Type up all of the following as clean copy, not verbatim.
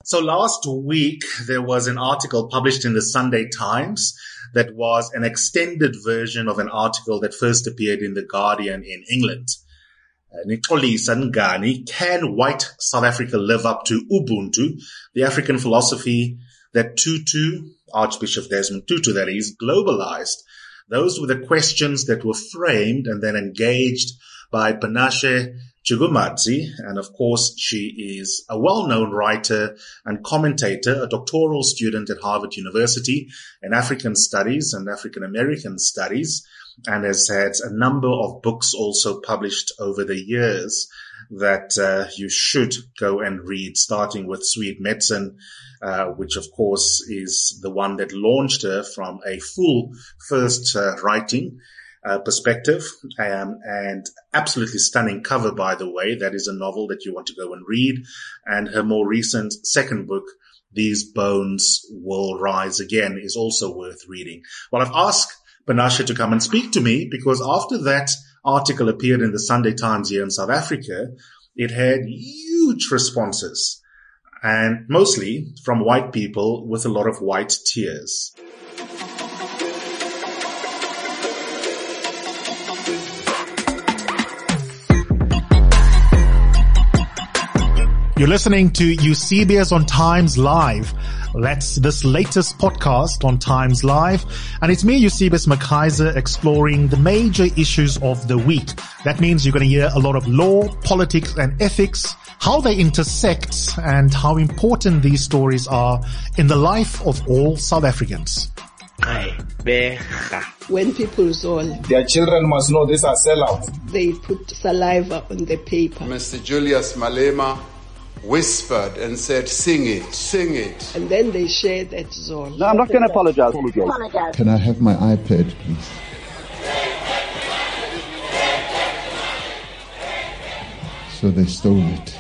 So last week, there was an article published in the Sunday Times that was an extended version of an article that first appeared in The Guardian in England. Nixolisa Ngani, can white South Africa live up to Ubuntu, the African philosophy that Archbishop Desmond Tutu, that is, globalized? Those were the questions that were framed and then engaged by Panashe Chigumadzi. And of course, she is a well-known writer and commentator, a doctoral student at Harvard University in African Studies and African American Studies, and has had a number of books also published over the years that you should go and read, starting with Sweet Medicine, which of course is the one that launched her from a full first writing perspective, and absolutely stunning cover, by the way. That is a novel that you want to go and read. And her more recent second book, These Bones Will Rise Again, is also worth reading. Well, I've asked Panashe to come and speak to me because after that article appeared in the Sunday Times here in South Africa, it had huge responses, and mostly from white people with a lot of white tears. You're listening to Eusebius on Times Live. That's this latest podcast on Times Live. And it's me, Eusebius McKaiser, exploring the major issues of the week. That means you're going to hear a lot of law, politics, and ethics, how they intersect, and how important these stories are in the life of all South Africans. When people zone, their children must know these are sellouts. They put saliva on the paper. Mr. Julius Malema whispered and said, sing it, sing it. And then they share that zone. No, I'm not going to apologize. Can I have my iPad, please? So they stole it.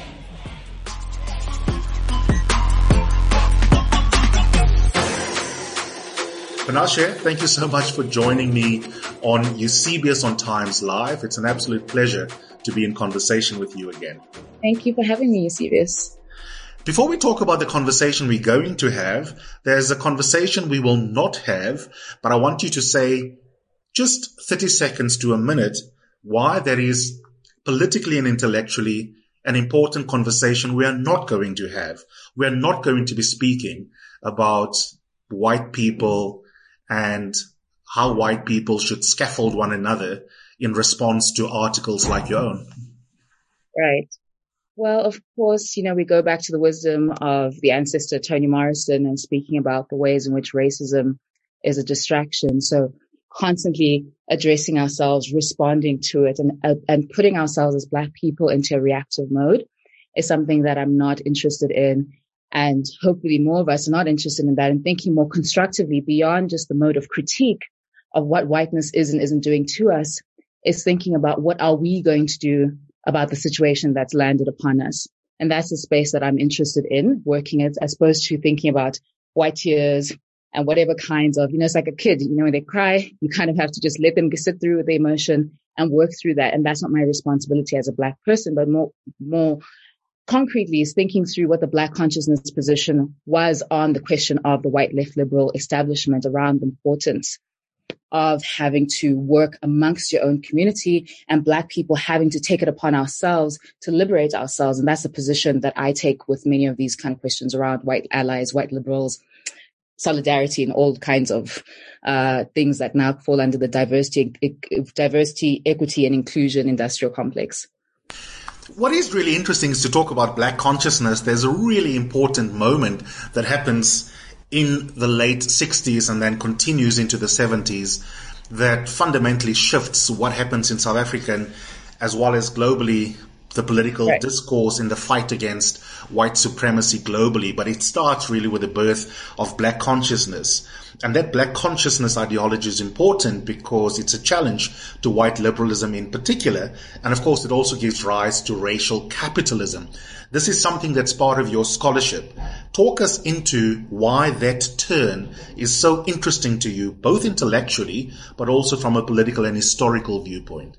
Panashe, thank you so much for joining me on Eusebius on Times Live. It's an absolute pleasure to be in conversation with you again. Thank you for having me, Eusebius. Before we talk about the conversation we're going to have, there's a conversation we will not have, but I want you to say just 30 seconds to a minute why that is politically and intellectually an important conversation we are not going to have. We are not going to be speaking about white people and how white people should scaffold one another in response to articles like your own. Right. Well, of course, we go back to the wisdom of the ancestor Toni Morrison and speaking about the ways in which racism is a distraction. So constantly addressing ourselves, responding to it, and putting ourselves as Black people into a reactive mode is something that I'm not interested in. And hopefully more of us are not interested in that, and thinking more constructively beyond just the mode of critique of what whiteness is and isn't doing to us, is thinking about what are we going to do about the situation that's landed upon us. And that's the space that I'm interested in working at, as opposed to thinking about white tears and whatever kinds of, it's like a kid, when they cry, you kind of have to just let them sit through the emotion and work through that. And that's not my responsibility as a Black person, but more concretely is thinking through what the Black consciousness position was on the question of the white left liberal establishment around the importance of having to work amongst your own community and Black people having to take it upon ourselves to liberate ourselves. And that's a position that I take with many of these kind of questions around white allies, white liberals, solidarity, and all kinds of things that now fall under the diversity, equity, and inclusion industrial complex. What is really interesting is to talk about Black consciousness. There's a really important moment that happens in the late 60s and then continues into the 70s that fundamentally shifts what happens in South Africa as well as globally, the political discourse in the fight against white supremacy globally. But it starts really with the birth of Black consciousness. And that Black consciousness ideology is important because it's a challenge to white liberalism in particular. And of course, it also gives rise to racial capitalism. This is something that's part of your scholarship. Talk us into why that turn is so interesting to you, both intellectually, but also from a political and historical viewpoint.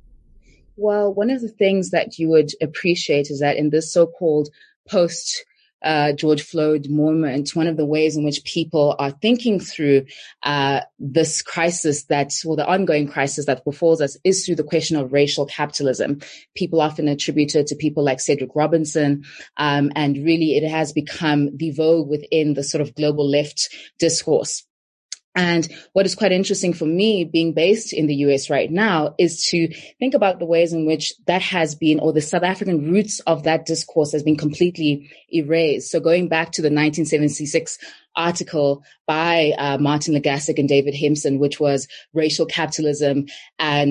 Well, one of the things that you would appreciate is that in this so-called post George Floyd moment, one of the ways in which people are thinking through this crisis the ongoing crisis that befalls us is through the question of racial capitalism. People often attribute it to people like Cedric Robinson, and really it has become the vogue within the sort of global left discourse. And what is quite interesting for me, being based in the US right now, is to think about the ways in which that has been, or the South African roots of that discourse has been completely erased. So going back to the 1976 article by Martin Legasek and David Hempson, which was racial capitalism, it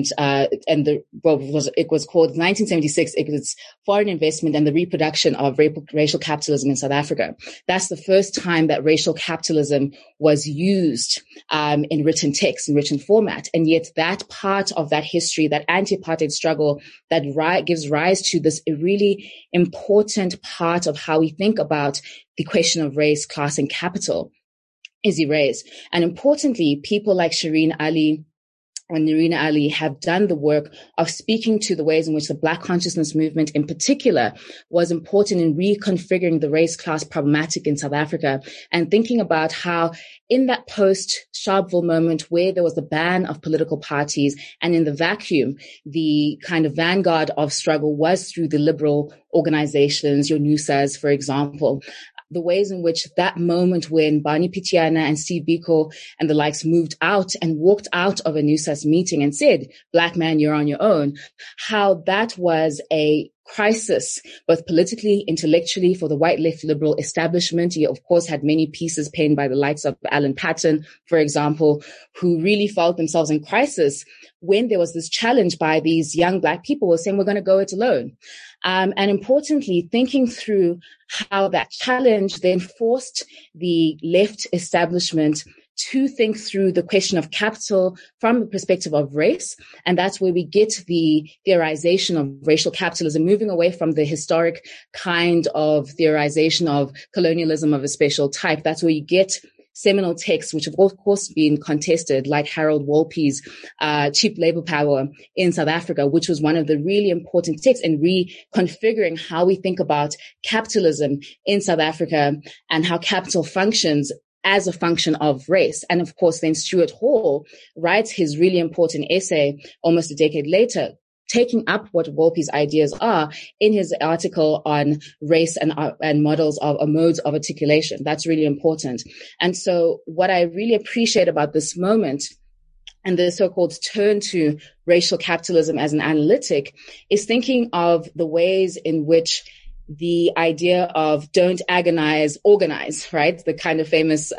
was called 1976. It was foreign investment and the reproduction of racial capitalism in South Africa. That's the first time that racial capitalism was used in written text, in written format, and yet that part of that history, that anti-apartheid struggle, that gives rise to this really important part of how we think about the question of race, class, and capital is erased. And importantly, people like Shireen Ali and Nerina Ali have done the work of speaking to the ways in which the Black consciousness movement in particular was important in reconfiguring the race-class problematic in South Africa, and thinking about how in that post-Sharpeville moment where there was the ban of political parties, and in the vacuum, the kind of vanguard of struggle was through the liberal organizations, your NUSAs, for example, the ways in which that moment when Barney Pityana and Steve Biko and the likes moved out and walked out of a NUSAS meeting and said, Black man, you're on your own, how that was a crisis, both politically, intellectually, for the white left liberal establishment. He, of course, had many pieces penned by the likes of Alan Patton, for example, who really felt themselves in crisis when there was this challenge by these young Black people who were saying, we're going to go it alone. And importantly, thinking through how that challenge then forced the left establishment to think through the question of capital from the perspective of race. And that's where we get the theorization of racial capitalism, moving away from the historic kind of theorization of colonialism of a special type. That's where you get seminal texts, which have of course been contested, like Harold Wolpe's Cheap Labor Power in South Africa, which was one of the really important texts in reconfiguring how we think about capitalism in South Africa and how capital functions as a function of race. And of course, then Stuart Hall writes his really important essay almost a decade later, taking up what Wolpe's ideas are in his article on race and models of modes of articulation. That's really important. And so what I really appreciate about this moment and the so-called turn to racial capitalism as an analytic is thinking of the ways in which the idea of don't agonize, organize, right? The kind of famous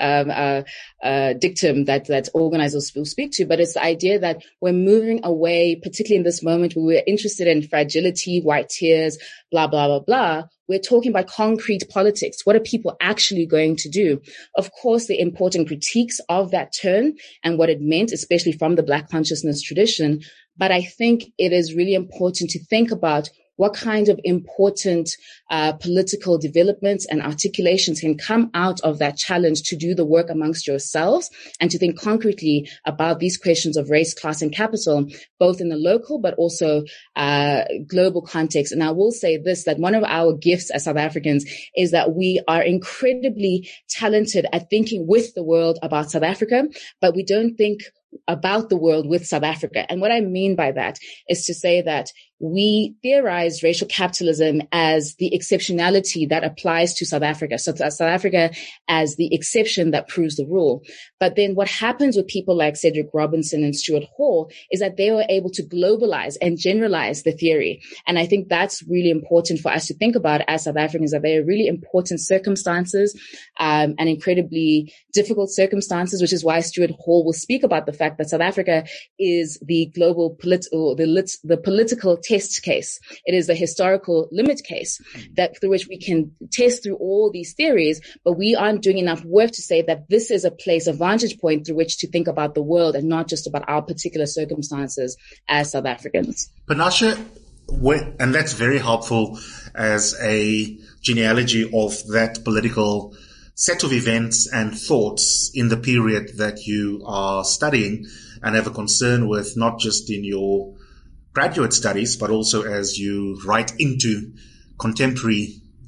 dictum that organizers will speak to. But it's the idea that we're moving away, particularly in this moment where we're interested in fragility, white tears, blah, blah, blah, blah. We're talking about concrete politics. What are people actually going to do? Of course, the important critiques of that turn and what it meant, especially from the Black consciousness tradition. But I think it is really important to think about what kind of important political developments and articulations can come out of that challenge to do the work amongst yourselves and to think concretely about these questions of race, class, and capital, both in the local but also global context. And I will say this, that one of our gifts as South Africans is that we are incredibly talented at thinking with the world about South Africa, but we don't think about the world with South Africa. And what I mean by that is to say that we theorize racial capitalism as the exceptionality that applies to South Africa. So South Africa as the exception that proves the rule. But then what happens with people like Cedric Robinson and Stuart Hall is that they were able to globalize and generalize the theory. And I think that's really important for us to think about as South Africans, that there are really important circumstances and incredibly difficult circumstances, which is why Stuart Hall will speak about the fact that South Africa is the global the political test case. It is the historical limit case through which we can test through all these theories, but we aren't doing enough work to say that this is a place, a vantage point through which to think about the world and not just about our particular circumstances as South Africans. Panashe, and that's very helpful as a genealogy of that political set of events and thoughts in the period that you are studying and have a concern with, not just in your graduate studies, but also as you write into contemporary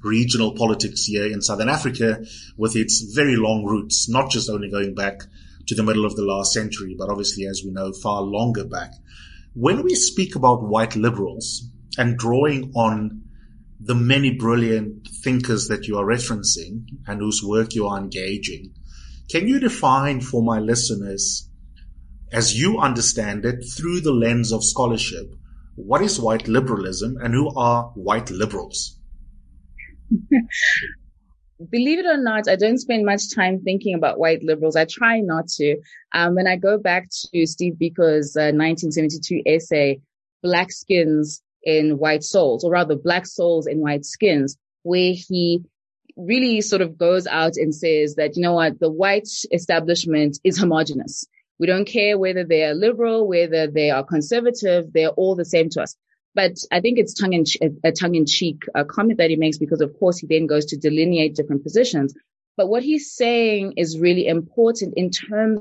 regional politics here in Southern Africa with its very long roots, not just only going back to the middle of the last century, but obviously, as we know, far longer back. When we speak about white liberals and drawing on the many brilliant thinkers that you are referencing and whose work you are engaging, can you define for my listeners, as you understand it, through the lens of scholarship, what is white liberalism and who are white liberals? Believe it or not, I don't spend much time thinking about white liberals. I try not to. When I go back to Steve Biko's 1972 essay, Black Skins in White Souls, or rather Black Souls in White Skins, where he really sort of goes out and says that, you know what, the white establishment is homogenous. We don't care whether they are liberal, whether they are conservative, they're all the same to us. But I think it's a tongue-in-cheek comment that he makes, because of course he then goes to delineate different positions. But what he's saying is really important in terms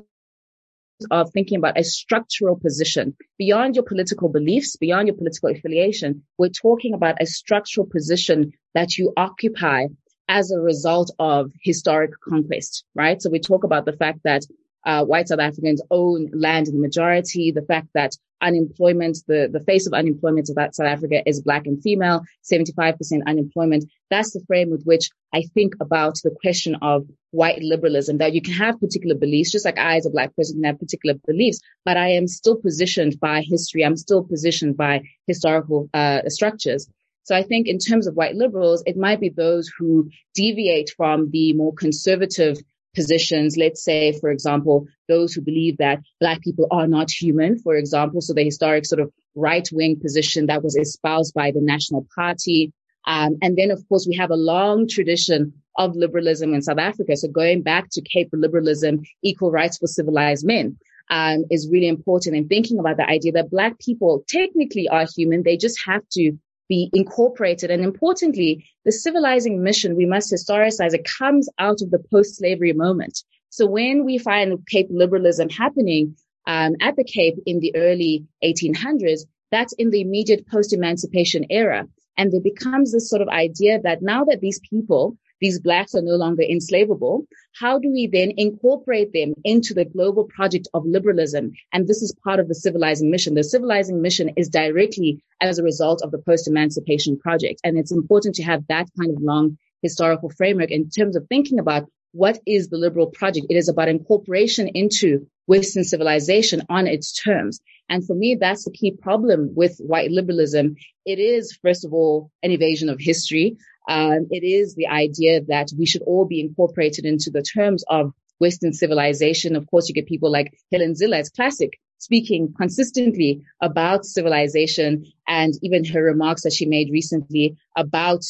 of thinking about a structural position beyond your political beliefs, beyond your political affiliation. We're talking about a structural position that you occupy as a result of historic conquest, right? So we talk about the fact that white South Africans own land in the majority, the fact that unemployment, the face of unemployment of South Africa is black and female, 75% unemployment. That's the frame with which I think about the question of white liberalism, that you can have particular beliefs, just like I as a black person can have particular beliefs, but I am still positioned by history. I'm still positioned by historical structures. So I think in terms of white liberals, it might be those who deviate from the more conservative positions. Let's say, for example, those who believe that black people are not human, for example. So the historic sort of right-wing position that was espoused by the National Party. And then, of course, we have a long tradition of liberalism in South Africa. So going back to Cape liberalism, equal rights for civilized men, is really important in thinking about the idea that black people technically are human. They just have to be incorporated. And importantly, the civilizing mission, we must historicize, it comes out of the post-slavery moment. So when we find Cape liberalism happening at the Cape in the early 1800s, that's in the immediate post-emancipation era. And there becomes this sort of idea that now that these people, these blacks are no longer enslavable, how do we then incorporate them into the global project of liberalism? And this is part of the civilizing mission. The civilizing mission is directly as a result of the post-emancipation project. And it's important to have that kind of long historical framework in terms of thinking about what is the liberal project. It is about incorporation into Western civilization on its terms. And for me, that's the key problem with white liberalism. It is, first of all, an evasion of history. It is the idea that we should all be incorporated into the terms of Western civilization. Of course, you get people like Helen Zille, it's classic, speaking consistently about civilization, and even her remarks that she made recently about,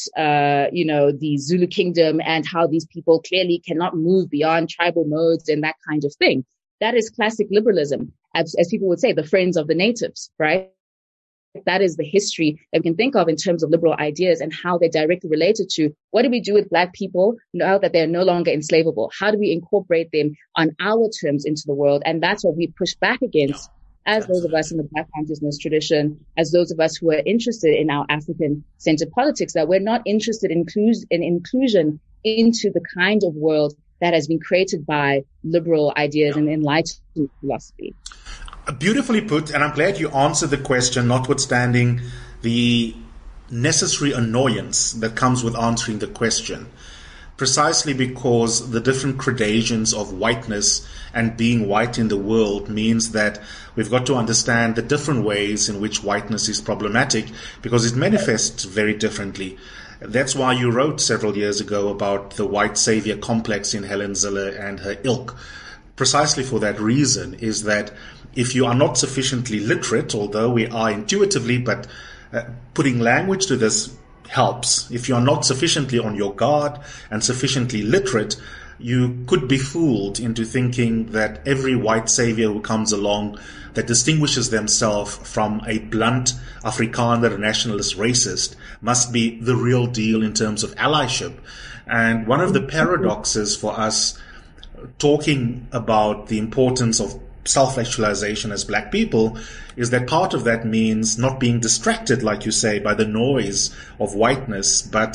the Zulu kingdom and how these people clearly cannot move beyond tribal modes and that kind of thing. That is classic liberalism, as people would say, the friends of the natives, right? That is the history that we can think of in terms of liberal ideas and how they're directly related to what do we do with black people now that they're no longer enslavable? How do we incorporate them on our terms into the world? And that's what we push back against as those of us in the Black consciousness tradition, as those of us who are interested in our African-centered politics, that we're not interested in inclusion into the kind of world that has been created by liberal ideas and enlightened philosophy. Beautifully put, and I'm glad you answered the question, notwithstanding the necessary annoyance that comes with answering the question, precisely because the different gradations of whiteness and being white in the world means that we've got to understand the different ways in which whiteness is problematic, because it manifests very differently. That's why you wrote several years ago about the white savior complex in Helen Zille and her ilk. Precisely for that reason, is that if you are not sufficiently literate, although we are intuitively, but putting language to this helps. If you are not sufficiently on your guard and sufficiently literate, you could be fooled into thinking that every white savior who comes along that distinguishes themselves from a blunt Afrikaner nationalist racist must be the real deal in terms of allyship. And one of the paradoxes for us talking about the importance of self-actualization as black people is that part of that means not being distracted, like you say, by the noise of whiteness, but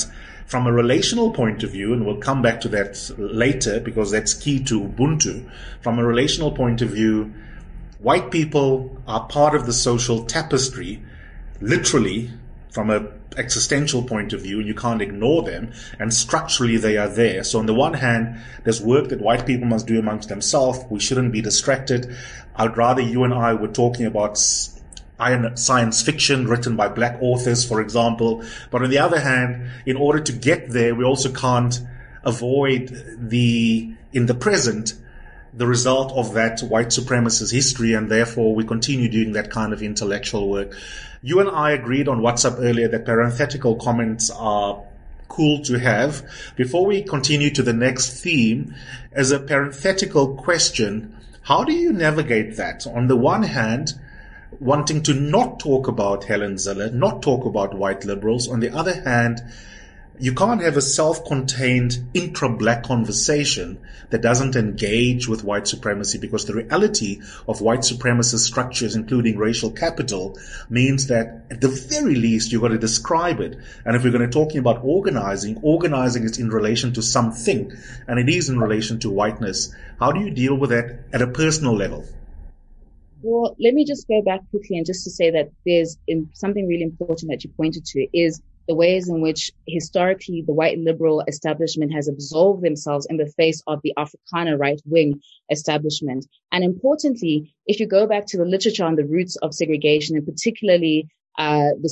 From a relational point of view, and we'll come back to that later because that's key to Ubuntu, from a relational point of view, white people are part of the social tapestry, literally, from an existential point of view, and you can't ignore them, and structurally they are there. So on the one hand, there's work that white people must do amongst themselves. We shouldn't be distracted. I'd rather you and I were talking about science fiction written by black authors, for example. But on the other hand, in order to get there, we also can't avoid in the present, the result of that white supremacist history, and therefore we continue doing that kind of intellectual work. You and I agreed on WhatsApp earlier that parenthetical comments are cool to have. Before we continue to the next theme, as a parenthetical question, how do you navigate that? On the one hand, wanting to not talk about Helen Zille, not talk about white liberals. On the other hand, you can't have a self-contained intra-black conversation that doesn't engage with white supremacy, because the reality of white supremacist structures, including racial capital, means that at the very least you've got to describe it. And if we're going to talking about organizing is in relation to something, and it is in relation to whiteness. How do you deal with that at a personal level? Well, let me just go back quickly and just to say that there's something really important that you pointed to is the ways in which historically the white liberal establishment has absolved themselves in the face of the Afrikaner right-wing establishment. And importantly, if you go back to the literature on the roots of segregation, and particularly the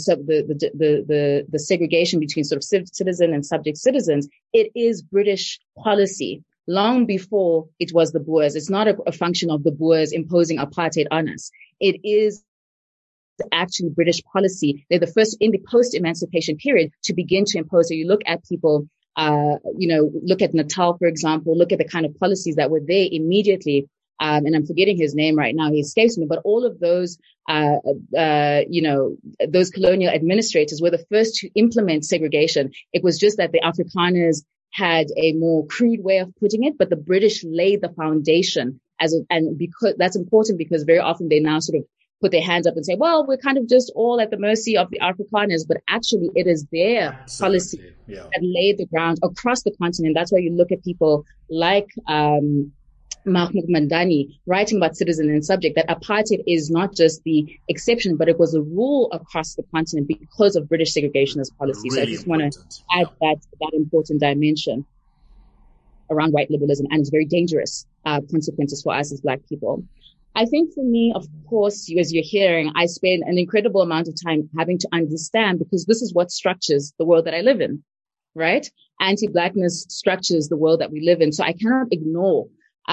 segregation between sort of citizen and subject citizens, it is British policy long before it was the Boers. It's not a function of the Boers imposing apartheid on us. It is actually British policy. They're the first in the post-emancipation period to begin to impose. So you look at people, look at Natal, for example, look at the kind of policies that were there immediately. And I'm forgetting his name right now. He escapes me, but all of those, those colonial administrators were the first to implement segregation. It was just that the Afrikaners had a more crude way of putting it, but the British laid the foundation and because that's important, because very often they now sort of put their hands up and say, well, we're kind of just all at the mercy of the Afrikaners, but actually it is their policy that laid the ground across the continent. That's why you look at people like Mahmoud Mandani writing about citizen and subject, that apartheid is not just the exception, but it was a rule across the continent because of British segregationist policy. Really, so I just want to add that important dimension around white liberalism and its very dangerous consequences for us as Black people. I think for me, of course, as you're hearing, I spend an incredible amount of time having to understand, because this is what structures the world that I live in, right? Anti-Blackness structures the world that we live in. So I cannot ignore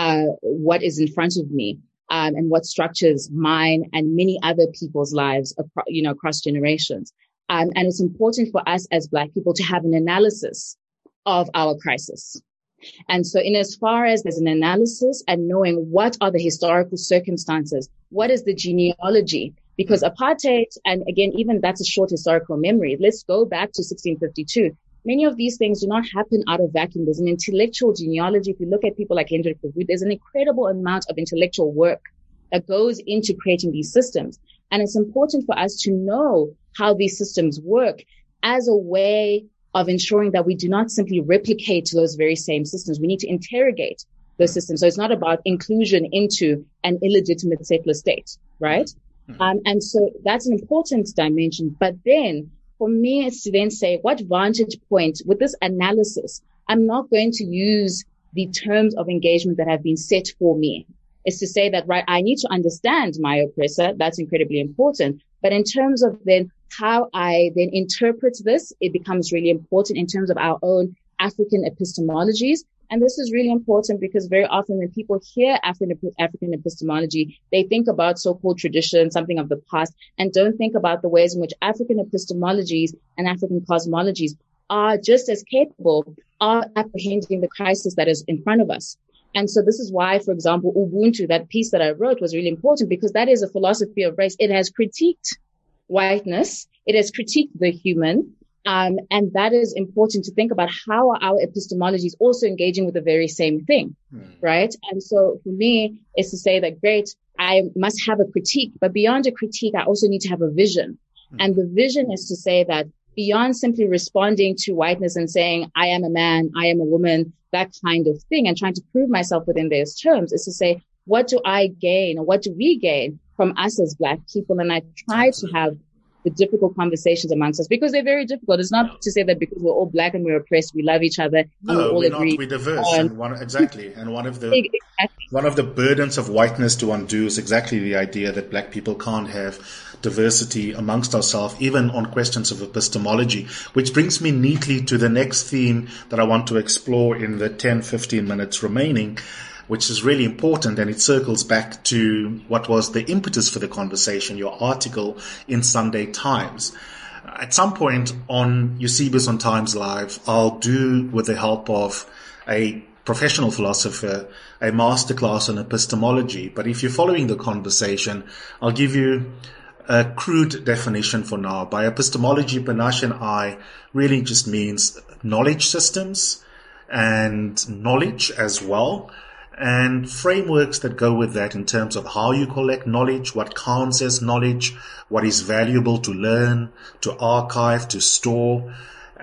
what is in front of me, and what structures mine and many other people's lives, across generations. And it's important for us as Black people to have an analysis of our crisis. And so in as far as there's an analysis and knowing what are the historical circumstances, what is the genealogy, because apartheid, and again, even that's a short historical memory. Let's go back to 1652. Many of these things do not happen out of vacuum. There's an intellectual genealogy. If you look at people like Hendrik Verwoerd, there's an incredible amount of intellectual work that goes into creating these systems. And it's important for us to know how these systems work as a way of ensuring that we do not simply replicate those very same systems. We need to interrogate those systems. So it's not about inclusion into an illegitimate settler state, right? And so that's an important dimension. But then for me, it's to then say, what vantage point with this analysis, I'm not going to use the terms of engagement that have been set for me. It's to say that, right, I need to understand my oppressor. That's incredibly important. But in terms of then how I then interpret this, it becomes really important in terms of our own African epistemologies. And this is really important because very often when people hear African epistemology, they think about so-called tradition, something of the past, and don't think about the ways in which African epistemologies and African cosmologies are just as capable of apprehending the crisis that is in front of us. And so this is why, for example, Ubuntu, that piece that I wrote, was really important, because that is a philosophy of race. It has critiqued whiteness. It has critiqued the human. And that is important to think about how are our epistemologies also engaging with the very same thing, right? And so for me, it's to say that, great, I must have a critique, but beyond a critique, I also need to have a vision. And the vision is to say that beyond simply responding to whiteness and saying, I am a man, I am a woman, that kind of thing, and trying to prove myself within those terms, is to say, what do I gain, or what do we gain from us as Black people? And I try to have the difficult conversations amongst us, because they're very difficult. It's not to say that because we're all Black and we're oppressed, we love each other and we all agree. We're diverse. And one of the burdens of whiteness to undo is exactly the idea that Black people can't have diversity amongst ourselves, even on questions of epistemology, which brings me neatly to the next theme that I want to explore in the 10-15 minutes remaining, which is really important, and it circles back to what was the impetus for the conversation, your article in Sunday Times. At some point on Eusebius on Times Live, I'll do, with the help of a professional philosopher, a masterclass on epistemology. But if you're following the conversation, I'll give you a crude definition for now. By epistemology, Panache and I really just means knowledge systems and knowledge as well, and frameworks that go with that in terms of how you collect knowledge, what counts as knowledge, what is valuable to learn, to archive, to store.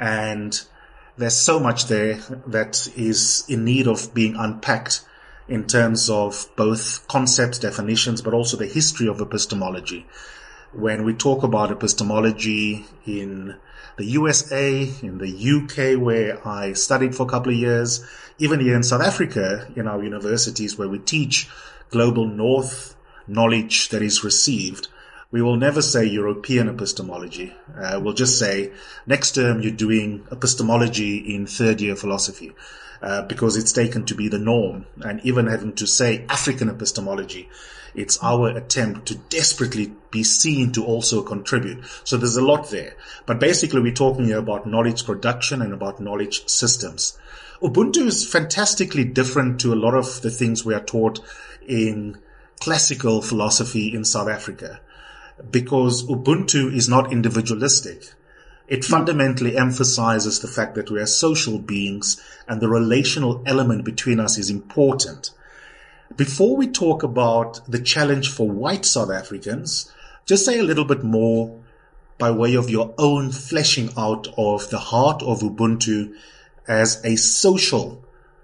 And there's so much there that is in need of being unpacked in terms of both concepts, definitions, but also the history of epistemology. When we talk about epistemology in the USA, in the UK, where I studied for a couple of years, even here in South Africa, in our universities where we teach global North knowledge that is received, we will never say European epistemology. We'll just say next term you're doing epistemology in third year philosophy, because it's taken to be the norm. And even having to say African epistemology, it's our attempt to desperately be seen to also contribute. So there's a lot there. But basically we're talking here about knowledge production and about knowledge systems. Ubuntu is fantastically different to a lot of the things we are taught in classical philosophy in South Africa, because Ubuntu is not individualistic. It fundamentally emphasizes the fact that we are social beings and the relational element between us is important. Before we talk about the challenge for white South Africans, just say a little bit more by way of your own fleshing out of the heart of Ubuntu as a social,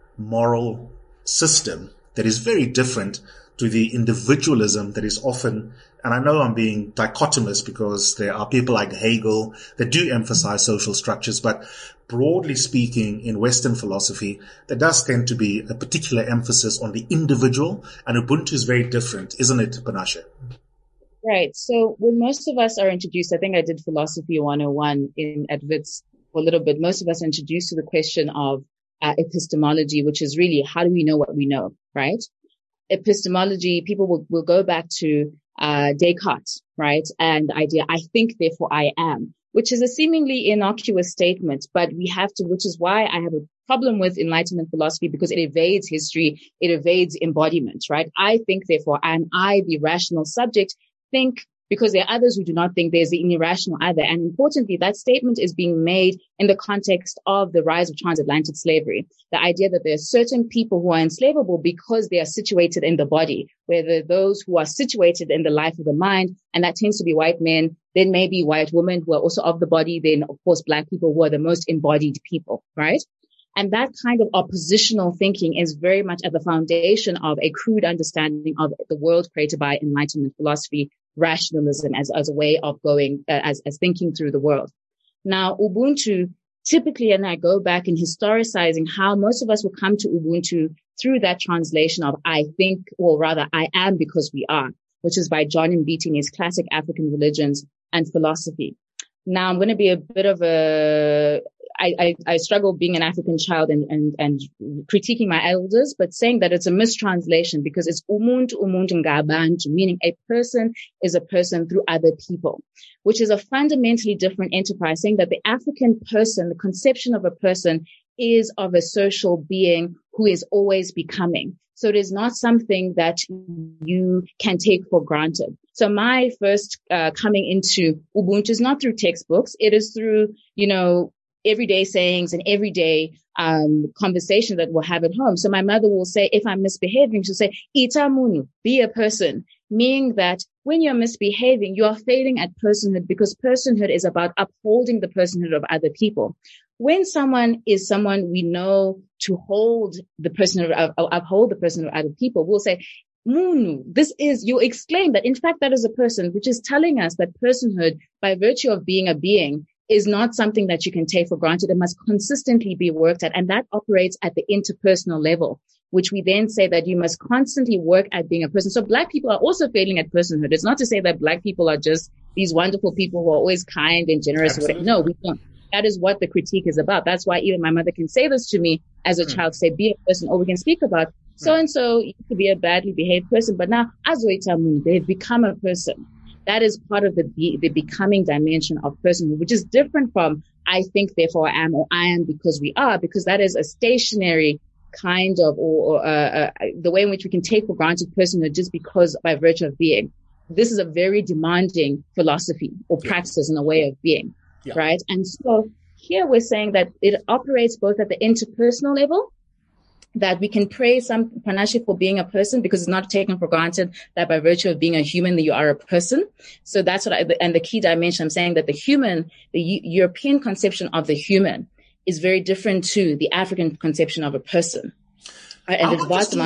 moral system that is very different to the individualism that is often, and I know I'm being dichotomous because there are people like Hegel that do emphasize social structures, but broadly speaking, in Western philosophy, there does tend to be a particular emphasis on the individual, and Ubuntu is very different, isn't it, Panache? Right. So when most of us are introduced, I think I did Philosophy 101 at WITS for a little bit. Most of us are introduced to the question of epistemology, which is really, how do we know what we know, right? Epistemology, people will go back to Descartes, right? And the idea, I think, therefore I am, which is a seemingly innocuous statement, but we have to, which is why I have a problem with Enlightenment philosophy, because it evades history, it evades embodiment, right? I think, therefore, am I, the rational subject, think, because there are others who do not think, there's the irrational other. And importantly, that statement is being made in the context of the rise of transatlantic slavery. The idea that there are certain people who are enslavable because they are situated in the body, whether those who are situated in the life of the mind, and that tends to be white men, then maybe white women who are also of the body, then of course Black people who are the most embodied people, right? And that kind of oppositional thinking is very much at the foundation of a crude understanding of the world created by Enlightenment philosophy, rationalism as a way of going, as thinking through the world. Now, Ubuntu typically, and I go back in historicizing how most of us will come to Ubuntu through that translation of I think, or rather I am because we are, which is by John Mbiti in his classic African Religions and Philosophy. Now, I'm going to be a bit of I struggle being an African child and critiquing my elders, but saying that it's a mistranslation because it's umuntu ngabantu, meaning a person is a person through other people, which is a fundamentally different enterprise, saying that the African person, the conception of a person, is of a social being who is always becoming. So it is not something that you can take for granted. So my first coming into Ubuntu is not through textbooks. It is through, everyday sayings and everyday conversation that we'll have at home. So my mother will say, if I'm misbehaving, she'll say, Itamunu, be a person, meaning that when you're misbehaving, you are failing at personhood, because personhood is about upholding the personhood of other people. When someone is someone we know to hold the personhood uphold the personhood of other people, we'll say, Munu, you exclaim that in fact that is a person, which is telling us that personhood, by virtue of being a being, is not something that you can take for granted. It must consistently be worked at. And that operates at the interpersonal level, which we then say that you must constantly work at being a person. So Black people are also failing at personhood. It's not to say that Black people are just these wonderful people who are always kind and generous. No, we don't. That is what the critique is about. That's why even my mother can say this to me as a child, say, be a person, or we can speak about so-and-so used to be a badly behaved person, but now they've become a person. That is part of the becoming dimension of personhood, which is different from I think, therefore I am, or I am because we are, because that is a stationary kind of, or the way in which we can take for granted personhood just because by virtue of being. This is a very demanding philosophy or practice and a way of being, right? And so here we're saying that it operates both at the interpersonal level, that we can praise some Panache for being a person because it's not taken for granted that by virtue of being a human that you are a person. So that's what and the key dimension, I'm saying that the European conception of the human is very different to the African conception of a person. And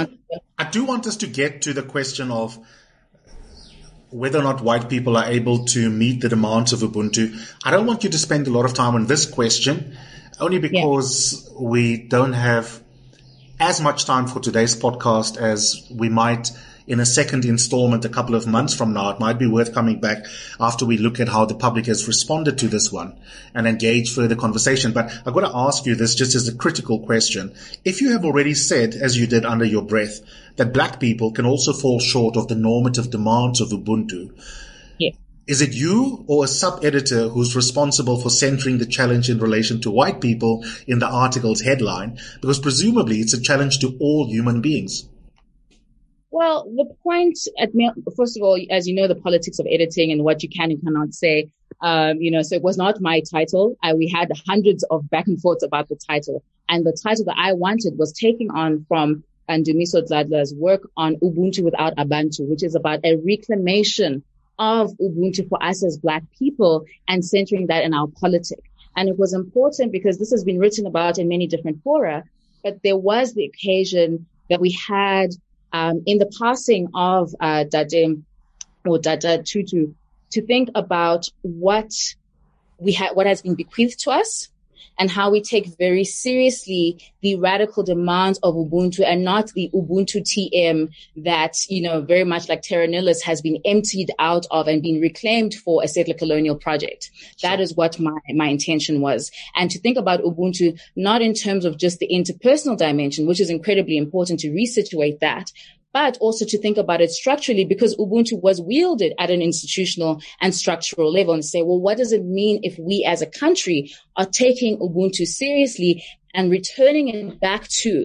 I do want us to get to the question of whether or not white people are able to meet the demands of Ubuntu. I don't want you to spend a lot of time on this question, only because we don't have as much time for today's podcast as we might in a second installment a couple of months from now. It might be worth coming back after we look at how the public has responded to this one and engage further conversation. But I've got to ask you this just as a critical question. If you have already said, as you did under your breath, that Black people can also fall short of the normative demands of Ubuntu, is it you or a sub-editor who's responsible for centering the challenge in relation to white people in the article's headline? Because presumably it's a challenge to all human beings. Well, the point, first of all, as you know, the politics of editing and what you can and cannot say, so it was not my title. We had hundreds of back and forths about the title. And the title that I wanted was taking on from Ndumiso Dladla's work on Ubuntu without Abantu, which is about a reclamation of Ubuntu for us as Black people and centering that in our politics. And it was important because this has been written about in many different fora, but there was the occasion that we had in the passing of Dade or Dada Tutu to think about what has been bequeathed to us, and how we take very seriously the radical demands of Ubuntu and not the Ubuntu TM that, very much like Terra Nullius has been emptied out of and been reclaimed for a settler colonial project. Sure. That is what my intention was. And to think about Ubuntu not in terms of just the interpersonal dimension, which is incredibly important to resituate that, but also to think about it structurally, because Ubuntu was wielded at an institutional and structural level, and say, well, what does it mean if we as a country are taking Ubuntu seriously and returning it back to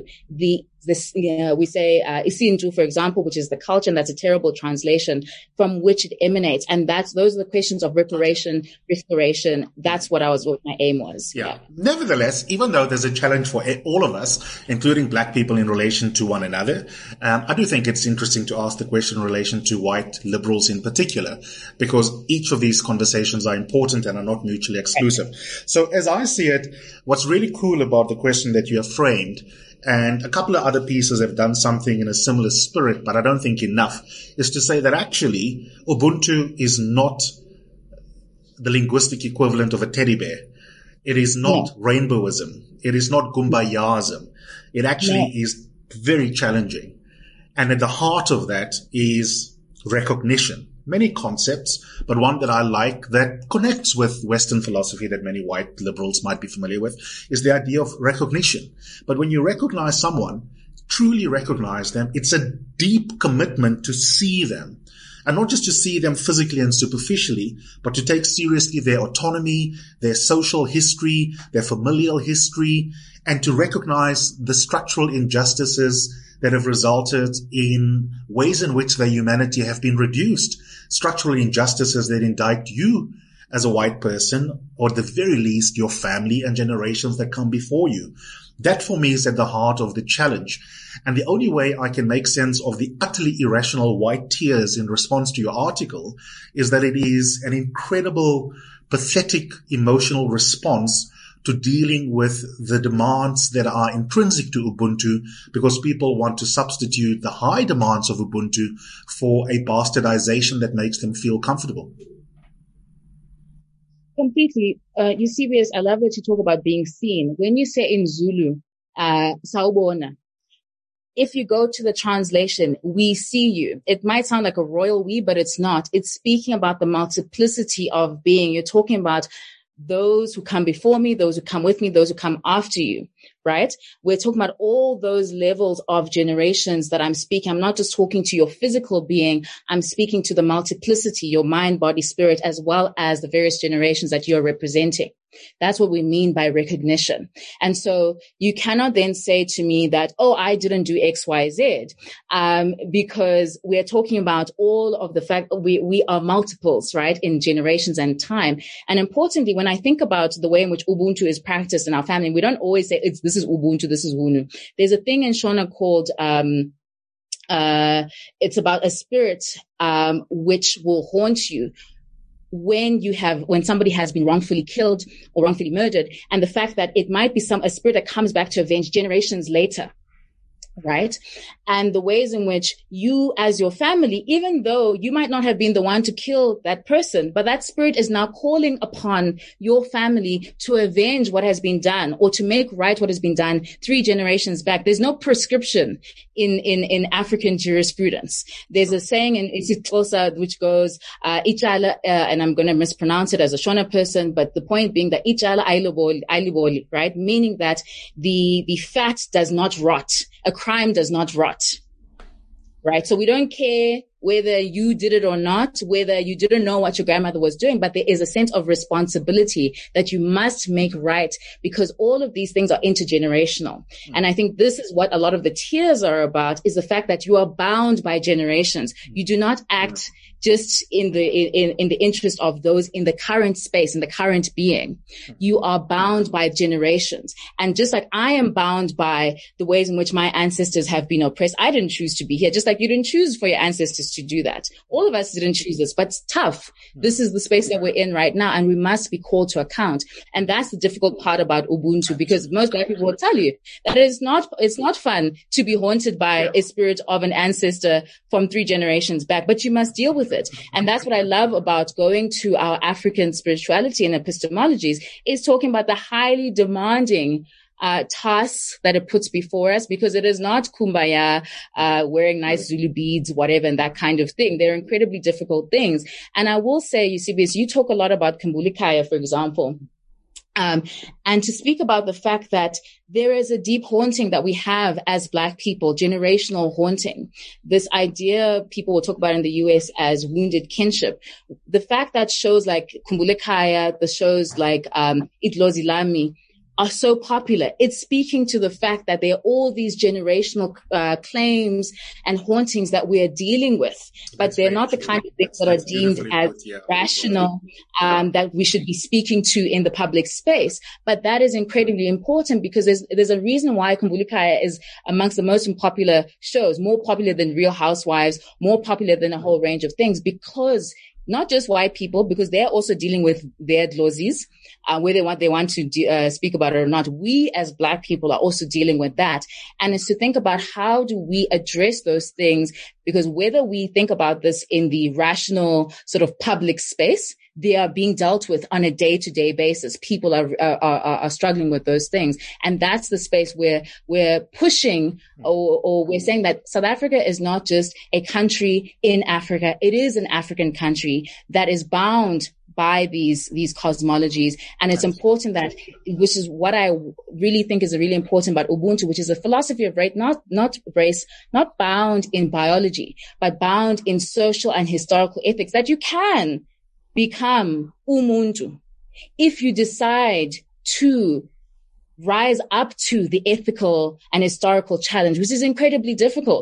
we say Isintu, for example, which is the culture, and that's a terrible translation from which it emanates. And those are the questions of reparation, restoration. That's what my aim was. Yeah. Nevertheless, even though there's a challenge for all of us, including Black people in relation to one another, I do think it's interesting to ask the question in relation to white liberals in particular, because each of these conversations are important and are not mutually exclusive. Okay. So as I see it, what's really cool about the question that you have framed, and a couple of other pieces have done something in a similar spirit, but I don't think enough, is to say that actually Ubuntu is not the linguistic equivalent of a teddy bear. It is not rainbowism. It is not Gumbayasm. It actually is very challenging. And at the heart of that is recognition. Many concepts, but one that I like that connects with Western philosophy that many white liberals might be familiar with is the idea of recognition. But when you recognize someone, truly recognize them, it's a deep commitment to see them. And not just to see them physically and superficially, but to take seriously their autonomy, their social history, their familial history, and to recognize the structural injustices that have resulted in ways in which their humanity have been reduced, structural injustices that indict you as a white person, or at the very least, your family and generations that come before you. That for me is at the heart of the challenge. And the only way I can make sense of the utterly irrational white tears in response to your article is that it is an incredible, pathetic, emotional response to dealing with the demands that are intrinsic to Ubuntu, because people want to substitute the high demands of Ubuntu for a bastardization that makes them feel comfortable. Completely. Eusebius, I love that you talk about being seen. When you say in Zulu, sawubona, if you go to the translation, we see you, it might sound like a royal we, but it's not. It's speaking about the multiplicity of being. You're talking about those who come before me, those who come with me, those who come after you, right? We're talking about all those levels of generations that I'm speaking. I'm not just talking to your physical being. I'm speaking to the multiplicity, your mind, body, spirit, as well as the various generations that you're representing. That's what we mean by recognition. And so you cannot then say to me that, oh, I didn't do X, Y, Z, because we're talking about all of the fact we are multiples, right, in generations and time. And importantly, when I think about the way in which Ubuntu is practiced in our family, we don't always say this is Ubuntu, this is Hunu. There's a thing in Shona called, it's about a spirit, which will haunt you when somebody has been wrongfully killed or wrongfully murdered, and the fact that it might be a spirit that comes back to avenge generations later, right? And the ways in which you as your family, even though you might not have been the one to kill that person, but that spirit is now calling upon your family to avenge what has been done or to make right what has been done 3 generations back. There's no prescription in African jurisprudence. There's a saying in isiXhosa which goes, icala, and I'm going to mispronounce it as a Shona person, but the point being that icala ayiliboli, right? Meaning that the fat does not rot. A crime does not rot, right? So we don't care whether you did it or not, whether you didn't know what your grandmother was doing, but there is a sense of responsibility that you must make right, because all of these things are intergenerational. And I think this is what a lot of the tears are about, is the fact that you are bound by generations. You do not act just in the interest of those in the current space, in the current being. You are bound by generations. And just like I am bound by the ways in which my ancestors have been oppressed, I didn't choose to be here, just like you didn't choose for your ancestors to do that. All of us didn't choose this, but it's tough. This is the space that we're in right now, and we must be called to account. And that's the difficult part about Ubuntu, because most Black people will tell you that it's not fun to be haunted by a spirit of an ancestor from 3 generations back, but you must deal with it. And that's what I love about going to our African spirituality and epistemologies, is talking about the highly demanding tasks that it puts before us, because it is not kumbaya, wearing nice Zulu beads, whatever, and that kind of thing. They're incredibly difficult things. And I will say, Eusebius, you talk a lot about Khumbula Ekhaya, for example. And to speak about the fact that there is a deep haunting that we have as Black people, generational haunting. This idea people will talk about in the US as wounded kinship. The fact that shows like Khumbula Ekhaya, the shows like Idlozi Lami, are so popular. It's speaking to the fact that there are all these generational claims and hauntings that we are dealing with, but they're not the kind of things that are deemed as rational, that we should be speaking to in the public space. But that is incredibly important, because there's a reason why Khumbula Ekhaya is amongst the most popular shows, more popular than Real Housewives, more popular than a whole range of things, because not just white people, because they're also dealing with their dlozis, whether they want to speak about it or not. We as Black people are also dealing with that. And it's to think about how do we address those things, because whether we think about this in the rational sort of public space, they are being dealt with on a day-to-day basis. People are struggling with those things. And that's the space where we're pushing or we're saying that South Africa is not just a country in Africa. It is an African country that is bound by these cosmologies. And it's important that, which is what I really think is really important about Ubuntu, which is a philosophy of race, not race, not bound in biology, but bound in social and historical ethics, that you can become umuntu if you decide to rise up to the ethical and historical challenge, which is incredibly difficult.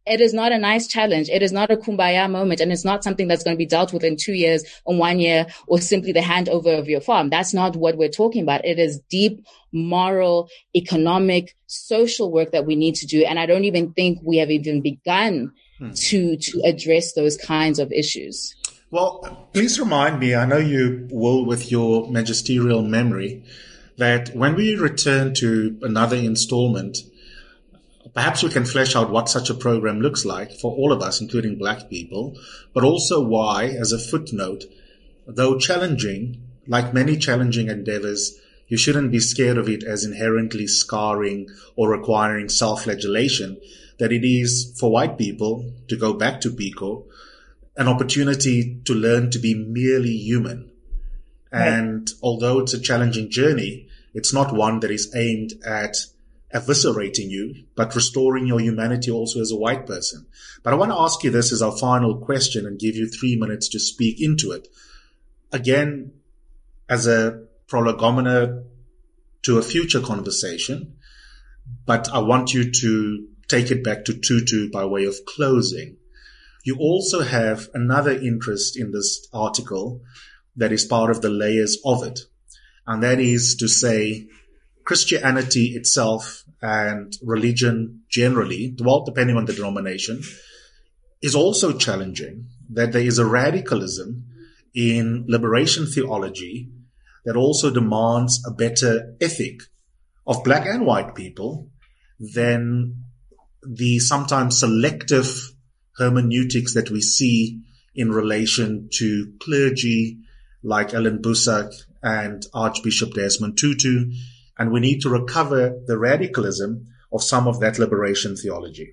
It is not a nice challenge. It is not a kumbaya moment. And it's not something that's going to be dealt with in 2 years or 1 year or simply the handover of your farm. That's not what we're talking about. It is deep moral, economic, social work that we need to do. And I don't even think we have even begun to address those kinds of issues. Well, please remind me, I know you will with your magisterial memory, that when we return to another installment, perhaps we can flesh out what such a program looks like for all of us, including Black people, but also why, as a footnote, though challenging, like many challenging endeavors, you shouldn't be scared of it as inherently scarring or requiring self-flagellation, that it is for white people, to go back to PICO, an opportunity to learn to be merely human. And although it's a challenging journey, it's not one that is aimed at eviscerating you, but restoring your humanity also as a white person. But I want to ask you this as our final question and give you 3 minutes to speak into it. Again, as a prolegomena to a future conversation, but I want you to take it back to Tutu by way of closing. You also have another interest in this article that is part of the layers of it, and that is to say Christianity itself and religion generally, well, depending on the denomination, is also challenging, that there is a radicalism in liberation theology that also demands a better ethic of Black and white people than the sometimes selective hermeneutics that we see in relation to clergy like Ellen Busak and Archbishop Desmond Tutu, and we need to recover the radicalism of some of that liberation theology.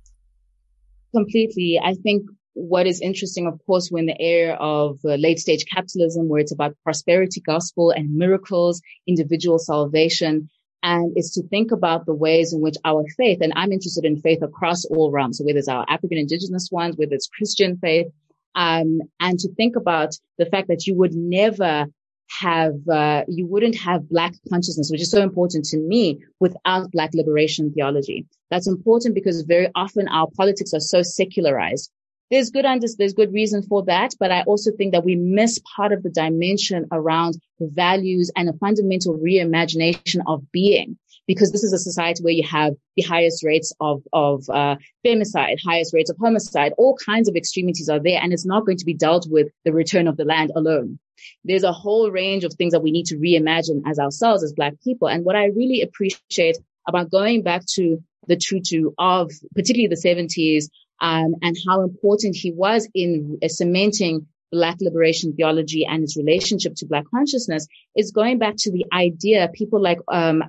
Completely. I think what is interesting, of course, we're in the era of late stage capitalism, where it's about prosperity gospel and miracles, individual salvation. And it's to think about the ways in which our faith, and I'm interested in faith across all realms, so whether it's our African indigenous ones, whether it's Christian faith, and to think about the fact that you would never have, you wouldn't have Black consciousness, which is so important to me, without Black liberation theology. That's important because very often our politics are so secularized. There's good reason for that, but I also think that we miss part of the dimension around the values and a fundamental reimagination of being, because this is a society where you have the highest rates of femicide, highest rates of homicide, all kinds of extremities are there, and it's not going to be dealt with the return of the land alone. There's a whole range of things that we need to reimagine as ourselves, as Black people. And what I really appreciate about going back to the Tutu of particularly the 70s, and how important he was in cementing Black liberation theology and its relationship to Black consciousness is going back to the idea. People like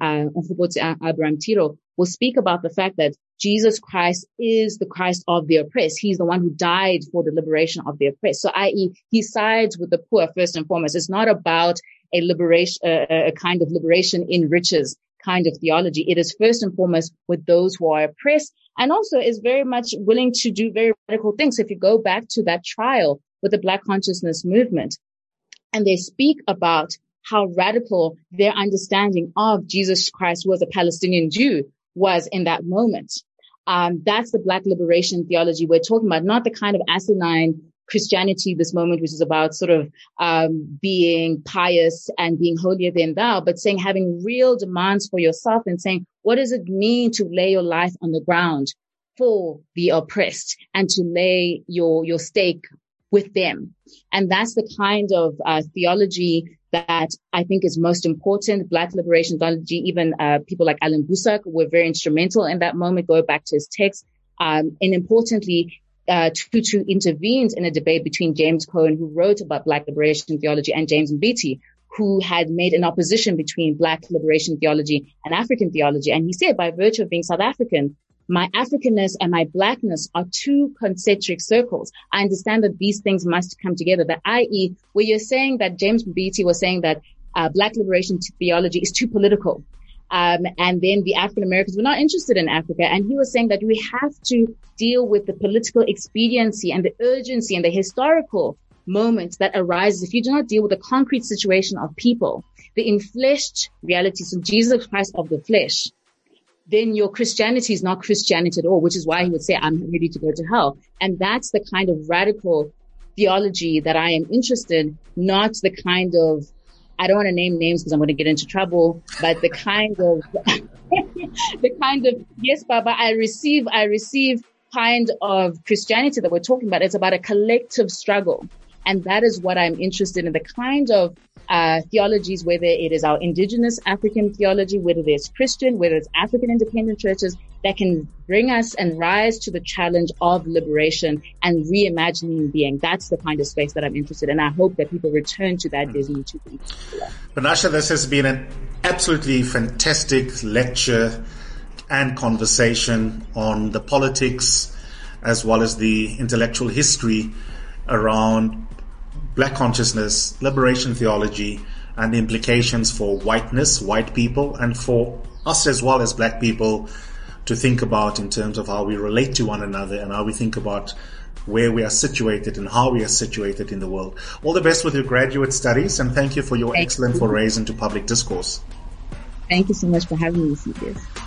Abraham Tiro will speak about the fact that Jesus Christ is the Christ of the oppressed. He's the one who died for the liberation of the oppressed. So, i.e., he sides with the poor first and foremost. It's not about a liberation, a kind of liberation in riches kind of theology. It is first and foremost with those who are oppressed, and also is very much willing to do very radical things. If you go back to that trial with the Black consciousness movement, and they speak about how radical their understanding of Jesus Christ, who was a Palestinian Jew, was in that moment. That's the Black liberation theology we're talking about, not the kind of asinine Christianity this moment, which is about sort of being pious and being holier than thou, but saying having real demands for yourself and saying, what does it mean to lay your life on the ground for the oppressed and to lay your stake with them? And that's the kind of theology that I think is most important. Black liberation theology, even people like Ellen Busak were very instrumental in that moment. Go back to his text. And importantly, Tutu intervened in a debate between James Cohen, who wrote about Black liberation theology, and James Mbiti, who had made an opposition between Black liberation theology and African theology. And he said, by virtue of being South African, my Africanness and my Blackness are two concentric circles. I understand that these things must come together. That, i.e., where you're saying that James Mbiti was saying that Black liberation theology is too political. And then the African Americans were not interested in Africa. And he was saying that we have to deal with the political expediency and the urgency and the historical moment that arises if you do not deal with the concrete situation of people, the enfleshed realities of Jesus Christ of the flesh. then your Christianity is not Christianity at all, which is why he would say, I'm ready to go to hell. And that's the kind of radical theology that I am interested in, not the kind of, I don't want to name names because I'm going to get into trouble, but the kind of, yes, Baba, I receive kind of Christianity that we're talking about. It's about a collective struggle. And that is what I'm interested in, the kind of theologies, whether it is our indigenous African theology, whether it's Christian, whether it's African independent churches, that can bring us and rise to the challenge of liberation and reimagining being. That's the kind of space that I'm interested in. I hope that people return to that Disney 2. Panashe, this has been an absolutely fantastic lecture and conversation on the politics as well as the intellectual history around Black consciousness, liberation theology, and the implications for whiteness, white people, and for us as well as Black people to think about in terms of how we relate to one another and how we think about where we are situated and how we are situated in the world. All the best with your graduate studies, and thank you for your excellent forays into public discourse. Thank you so much for having me, CBS.